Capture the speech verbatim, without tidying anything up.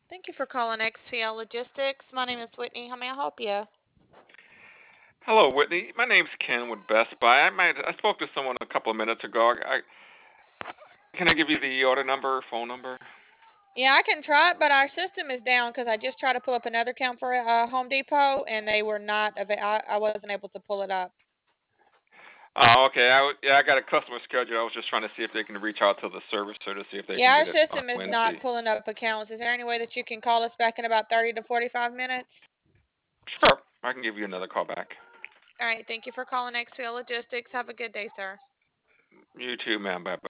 Thank you for calling X P L Logistics. My name is Whitney. How may I help you? Hello, Whitney. My name's Ken with Best Buy. I might I spoke to someone a couple of minutes ago. I, I can I give you the order number, phone number? Yeah, I can try it, but our system is down because I just tried to pull up another account for uh, Home Depot, and they were not. Ava- I, I wasn't able to pull it up. Oh, okay. I, w- yeah, I got a customer schedule. I was just trying to see if they can reach out to the servicer to see if they can Yeah, our get it on system is not Wednesday. pulling up accounts. Is there any way that you can call us back in about thirty to forty-five minutes? Sure. I can give you another call back. All right. Thank you for calling X P L Logistics. Have a good day, sir. You too, ma'am. Bye.